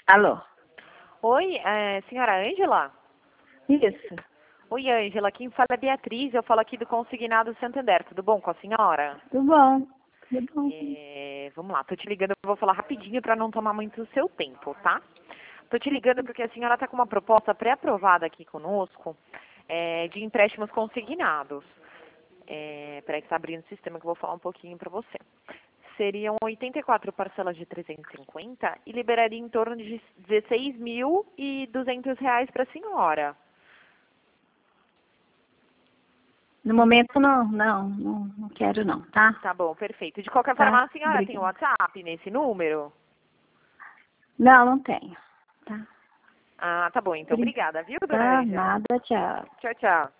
Alô? Oi, senhora Ângela? Isso. Oi, Ângela, quem fala é Beatriz, eu falo aqui do Consignado Santander, tudo bom com a senhora? Tudo bom. Tudo bom. Vamos lá, tô te ligando, eu vou falar rapidinho para não tomar muito do seu tempo, tá? Tô te ligando porque a senhora tá com uma proposta pré-aprovada aqui conosco, de empréstimos consignados. Peraí que tá abrindo o sistema que eu vou falar um pouquinho para você. Seriam 84 parcelas de 350 e liberaria em torno de R$ 16.200 para a senhora. No momento não quero não, tá? Tá bom, perfeito. De qualquer Tá? forma, a senhora tem o Obrigada. WhatsApp nesse número? Não tenho. Tá? Ah, tá bom, então. Obrigada. Obrigada, viu, dona Tá, Ângela? nada, tchau. Tchau, tchau.